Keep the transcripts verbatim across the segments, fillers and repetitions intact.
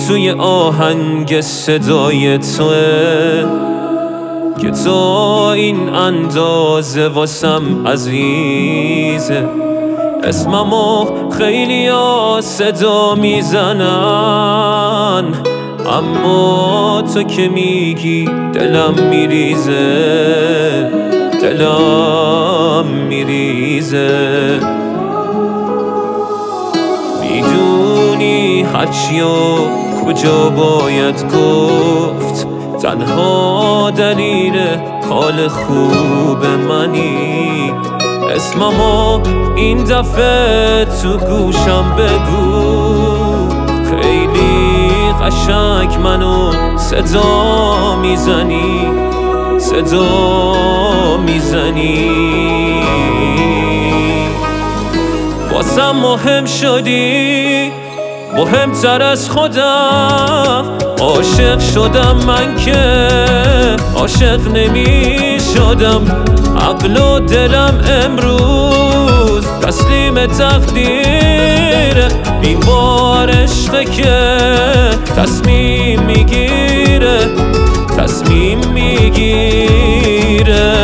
توی آهنگ صدای توه که تو این اندازه واسم عزیزه. اسممو خیلی ها صدا میزنن، اما تو که میگی دلم میریزه، دلم میریزه. میدونی هرچی و کجا باید گفت، تنها دلیل حال خوب منی. اسممو این دفعه تو گوشم بگو، خیلی قشنگ منو صدا میزنی، صدا میزنی. واسم مهم شدی، مهمتر از خودم. عاشق شدم من که عاشق نمی شدم. عقل و دلم امروز تسلیم تقدیره. این بار عشقه که تصمیم میگیره، تصمیم میگیره.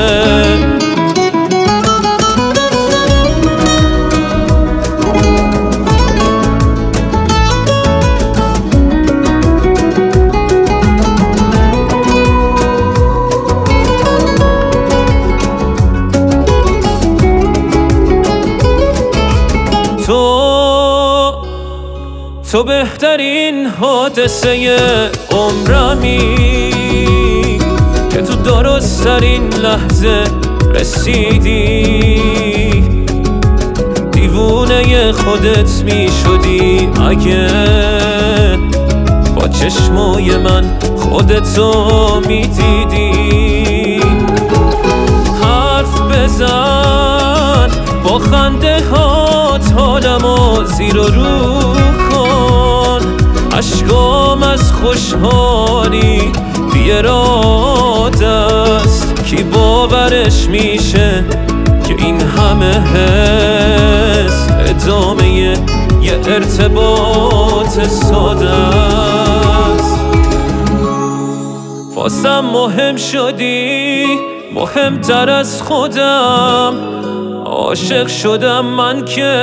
تو تو بهترین حادثه عمرمی که تو درست‌ترین لحظه رسیدی. دیوونه خودت می شدی اگه با چشمای من خودتو می دیدی. حرف بزن با خنده هات، حالمو زیر و رو کن. اشکام از خوشحالی بی اراده است. کی باورش میشه که این همه حس ادامه یه ارتباط ساده است. واسم مهم شدی، مهمتر از خودم. عاشق شدم من که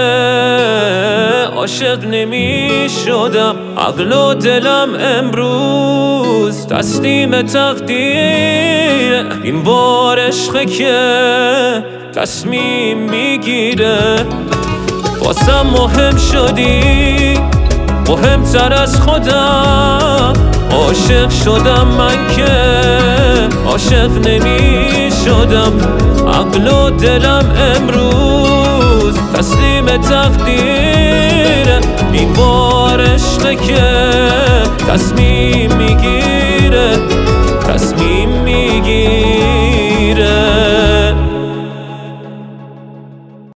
عاشق نمی شدم. عقل و دلم امروز تسلیم تقدیره. این بار عشقه که تصمیم میگیره. واسم مهم شدی، مهمتر از خودم. عاشق شدم من که عاشق نمی شدم. عقل و دلم امروز تسلیم تقدیره. این بار عشقه که تصمیم میگیره، تصمیم میگیره.